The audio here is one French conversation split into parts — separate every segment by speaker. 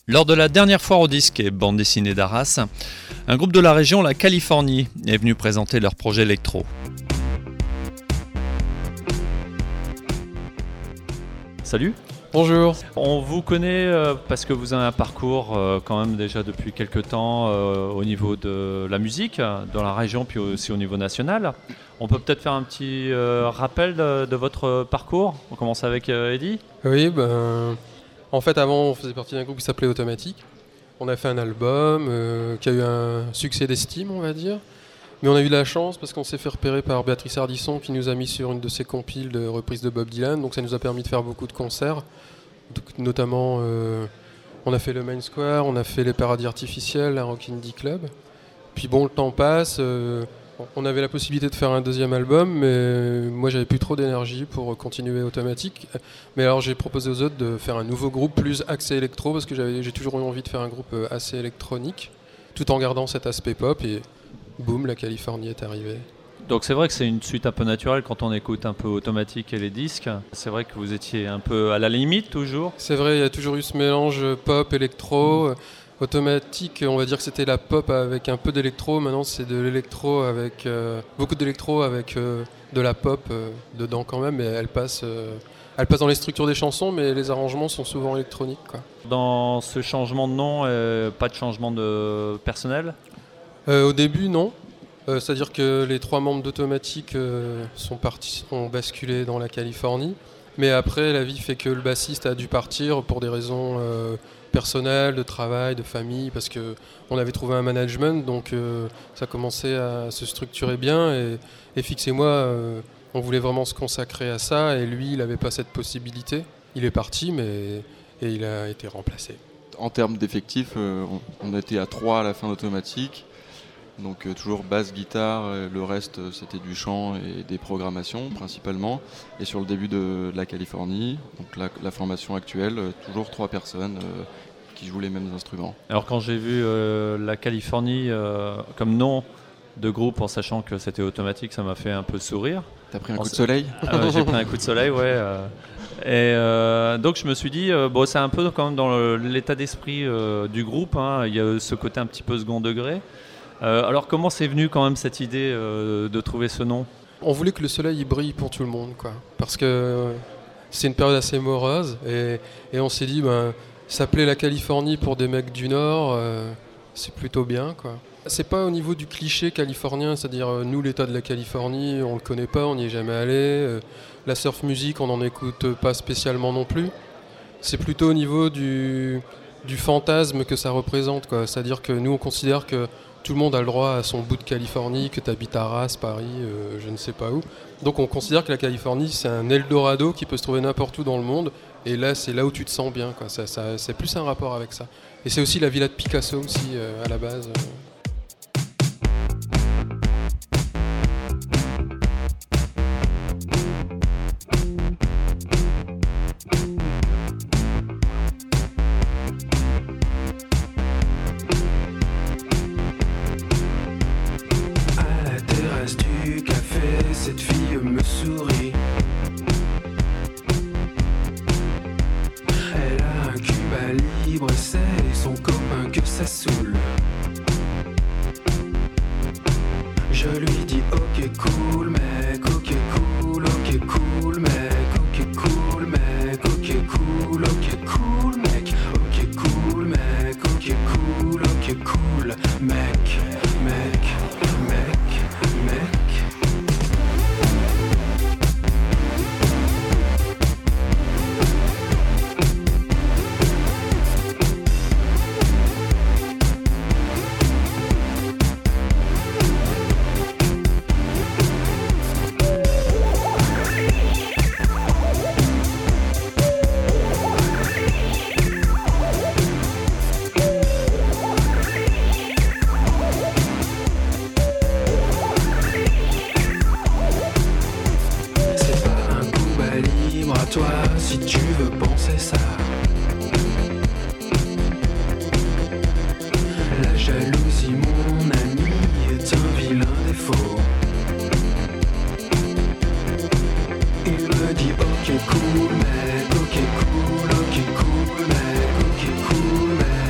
Speaker 1: Lors de la dernière foire au disque et bande dessinée d'Arras, un groupe de la région, la Californie, est venu présenter leur projet électro. Salut.
Speaker 2: Bonjour.
Speaker 1: On vous connaît parce que vous avez un parcours quand même déjà depuis quelques temps au niveau de la musique dans la région puis aussi au niveau national. On peut peut-être faire un petit rappel de votre parcours. On commence avec Eddy.
Speaker 2: Oui, en fait avant on faisait partie d'un groupe qui s'appelait Automatique. On a fait un album qui a eu un succès d'estime, on va dire. Mais on a eu de la chance parce qu'on s'est fait repérer par Béatrice Ardisson qui nous a mis sur une de ses compiles de reprises de Bob Dylan. Donc ça nous a permis de faire beaucoup de concerts. Donc, notamment, on a fait le Main Square, on a fait les Paradis Artificiels, la Rock Indie Club. Puis bon, le temps passe. On avait la possibilité de faire un deuxième album, mais moi j'avais plus trop d'énergie pour continuer Automatique. Mais alors j'ai proposé aux autres de faire un nouveau groupe plus axé électro parce que j'ai toujours eu envie de faire un groupe assez électronique, tout en gardant cet aspect pop. Et boum, la Californie est arrivée.
Speaker 1: Donc c'est vrai que c'est une suite un peu naturelle quand on écoute un peu Automatique et les disques. C'est vrai que vous étiez un peu à la limite toujours.
Speaker 2: C'est vrai, il y a toujours eu ce mélange pop, électro. Automatique, on va dire que c'était la pop avec un peu d'électro. Maintenant c'est de l'électro avec beaucoup d'électro avec de la pop dedans quand même. Et elle passe dans les structures des chansons, mais les arrangements sont souvent électroniques, quoi.
Speaker 1: Dans ce changement de nom, pas de changement de personnel ?
Speaker 2: Au début, non. C'est-à-dire que les 3 membres d'Automatique ont basculé dans la Californie. Mais après, la vie fait que le bassiste a dû partir pour des raisons personnelles, de travail, de famille, parce qu'on avait trouvé un management, donc ça commençait à se structurer bien. Et Fix et moi, on voulait vraiment se consacrer à ça, et lui, il n'avait pas cette possibilité. Il est parti, et il a été remplacé.
Speaker 3: En termes d'effectifs, on était à 3 à la fin d'Automatique. Donc toujours basse, guitare, le reste c'était du chant et des programmations principalement. Et sur le début de la Californie, donc la formation actuelle, toujours 3 personnes qui jouent les mêmes instruments.
Speaker 1: Alors quand j'ai vu la Californie comme nom de groupe en sachant que c'était Automatique, ça m'a fait un peu sourire.
Speaker 3: T'as pris un coup de soleil ?
Speaker 1: J'ai pris un coup de soleil, ouais. Donc je me suis dit, c'est un peu quand même dans l'état d'esprit du groupe, hein. Il y a ce côté un petit peu second degré. Alors comment c'est venu quand même cette idée de trouver ce nom ?
Speaker 2: On voulait que le soleil il brille pour tout le monde, quoi. Parce que c'est une période assez morose et on s'est dit s'appeler la Californie pour des mecs du Nord, c'est plutôt bien, quoi. C'est pas au niveau du cliché californien, c'est-à-dire nous l'état de la Californie, on le connaît pas, on n'y est jamais allé. La surf music, on n'en écoute pas spécialement non plus. C'est plutôt au niveau du fantasme que ça représente, quoi. C'est-à-dire que nous on considère que tout le monde a le droit à son bout de Californie, que tu habites à Arras, Paris, je ne sais pas où. Donc on considère que la Californie, c'est un Eldorado qui peut se trouver n'importe où dans le monde. Et là, c'est là où tu te sens bien, quoi. C'est plus un rapport avec ça. Et c'est aussi la villa de Picasso aussi, à la base.
Speaker 4: Cette fille me sourit. Elle a un Cuba libre, c'est son copain que ça saoule. Je lui dis ok cool mec, ok cool, ok cool mec, ok cool mec, ok cool, ok cool mec, ok cool mec, ok cool, ok cool mec, mec, mec, mec. Toi, si tu veux penser ça. La jalousie, mon ami, est un vilain défaut. Il me dit ok cool mec, ok cool mec, ok cool mec.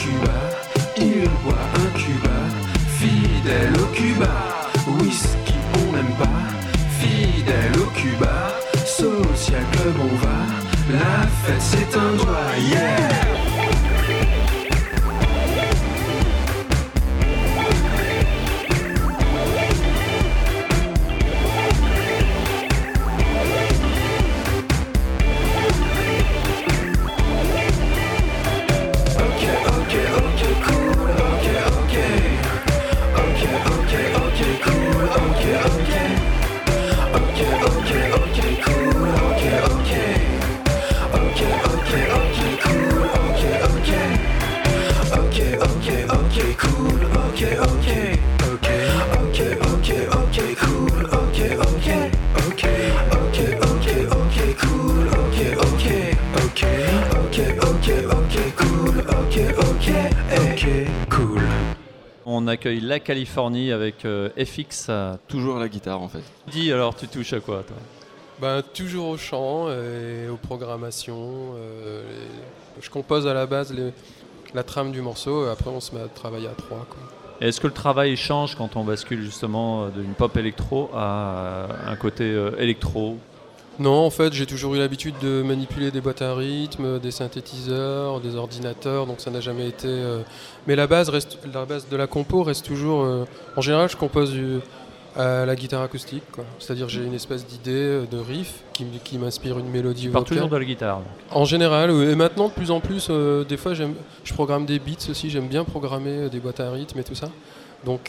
Speaker 4: Cuba, il boit un Cuba, fidèle au Cuba. Whisky on n'aime pas, fidèle au Cuba. Social club on va, la fête c'est un doigt, yeah.
Speaker 1: On accueille la Californie avec FX.
Speaker 3: Toujours à la guitare en fait.
Speaker 1: Dis alors, tu touches à quoi toi?
Speaker 2: Ben, toujours au chant et aux programmations. Je compose à la base la trame du morceau et après on se met à travailler à trois, quoi.
Speaker 1: Est-ce que le travail change quand on bascule justement d'une pop électro à un côté électro?
Speaker 2: Non, en fait, j'ai toujours eu l'habitude de manipuler des boîtes à rythme, des synthétiseurs, des ordinateurs, donc ça n'a jamais été... Mais la base de la compo reste toujours... En général, je compose à la guitare acoustique, quoi. C'est-à-dire j'ai une espèce d'idée, de riff qui m'inspire une mélodie vocale.
Speaker 1: Toujours de la guitare donc.
Speaker 2: En général, oui. Et maintenant, de plus en plus, des fois, je programme des beats aussi, j'aime bien programmer des boîtes à rythme et tout ça. Donc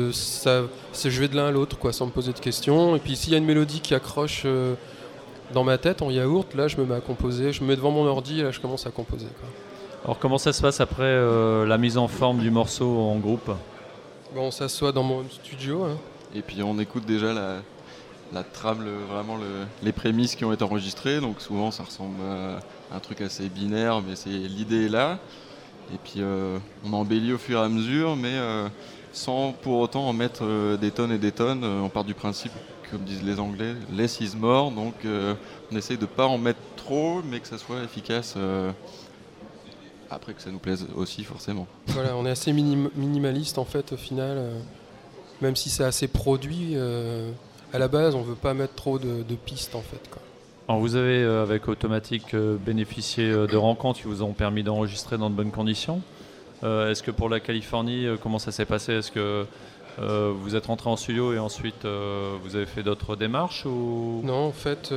Speaker 2: je vais de l'un à l'autre, quoi, sans me poser de questions. Et puis s'il y a une mélodie qui accroche... dans ma tête, en yaourt, là je me mets à composer, je me mets devant mon ordi et là je commence à composer, quoi.
Speaker 1: Alors comment ça se passe après la mise en forme du morceau en groupe?
Speaker 2: Bon, on s'assoit dans mon studio, hein.
Speaker 3: Et puis on écoute déjà la trame, vraiment les prémices qui ont été enregistrées. Donc souvent ça ressemble à un truc assez binaire, mais l'idée est là. Et puis on embellit au fur et à mesure, mais sans pour autant en mettre des tonnes et des tonnes. On part du principe, comme disent les Anglais, less is more, donc on essaye de ne pas en mettre trop, mais que ça soit efficace, après que ça nous plaise aussi forcément.
Speaker 2: Voilà, on est assez minimaliste en fait au final, même si c'est assez produit, à la base on veut pas mettre trop de pistes en fait, quoi.
Speaker 1: Alors vous avez avec Automatic bénéficié de rencontres qui vous ont permis d'enregistrer dans de bonnes conditions. Est-ce que pour la Californie, comment ça s'est passé? Est-ce que vous êtes rentré en studio et ensuite vous avez fait d'autres démarches ou...
Speaker 2: Non, en fait,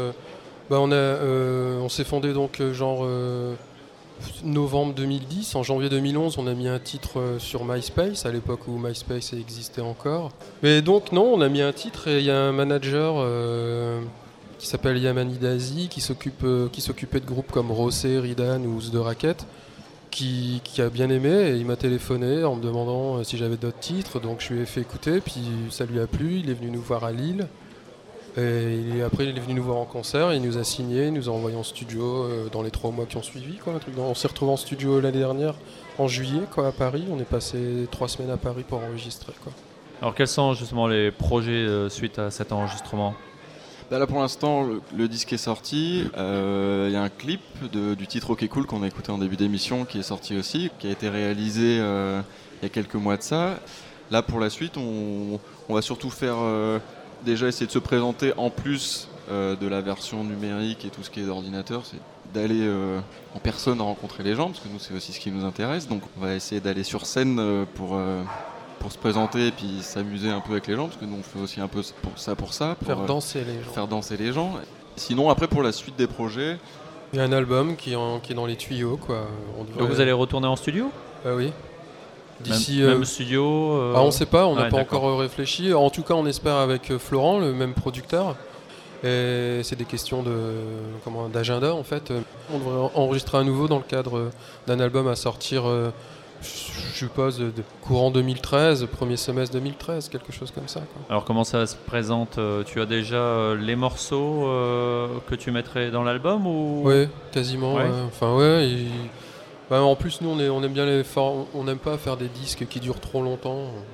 Speaker 2: on s'est fondé donc novembre 2010. En janvier 2011, on a mis un titre sur MySpace, à l'époque où MySpace existait encore. Mais donc non, on a mis un titre et il y a un manager qui s'appelle Yamani Dazi qui s'occupait de groupes comme Rossé, Ridan ou The Racket. Qui a bien aimé et il m'a téléphoné en me demandant si j'avais d'autres titres, donc je lui ai fait écouter, puis ça lui a plu, il est venu nous voir à Lille et après il est venu nous voir en concert, il nous a signé, il nous a envoyé en studio dans les 3 mois qui ont suivi, quoi, on s'est retrouvés en studio l'année dernière en juillet, quoi, à Paris, on est passé 3 semaines à Paris pour enregistrer, quoi.
Speaker 1: Alors quels sont justement les projets suite à cet enregistrement?
Speaker 3: Là pour l'instant le disque est sorti, il y a un clip du titre OK Cool qu'on a écouté en début d'émission qui est sorti aussi, qui a été réalisé il y a quelques mois de ça. Là pour la suite on va surtout faire déjà essayer de se présenter en plus de la version numérique et tout ce qui est d'ordinateur, c'est d'aller en personne rencontrer les gens, parce que nous c'est aussi ce qui nous intéresse, donc on va essayer d'aller sur scène pour se présenter et puis s'amuser un peu avec les gens, parce que nous on fait aussi un peu pour ça. Pour
Speaker 2: faire danser les gens.
Speaker 3: Faire danser les gens. Sinon après pour la suite des projets...
Speaker 2: Il y a un album qui est dans les tuyaux, quoi.
Speaker 1: Donc vous allez retourner en studio?
Speaker 2: Oui. D'ici,
Speaker 1: même studio
Speaker 2: on ne sait pas, on n'a pas
Speaker 1: d'accord.
Speaker 2: encore réfléchi. En tout cas on espère avec Florent, le même producteur. Et c'est des questions d'agenda en fait. On devrait enregistrer à nouveau dans le cadre d'un album à sortir... je suppose de courant 2013, premier semestre 2013, quelque chose comme ça, quoi.
Speaker 1: Alors comment ça se présente? Tu as déjà les morceaux que tu mettrais dans l'album ou...
Speaker 2: Oui, quasiment.
Speaker 1: Ouais.
Speaker 2: Ouais. Enfin ouais. En plus nous on aime bien on n'aime pas faire des disques qui durent trop longtemps.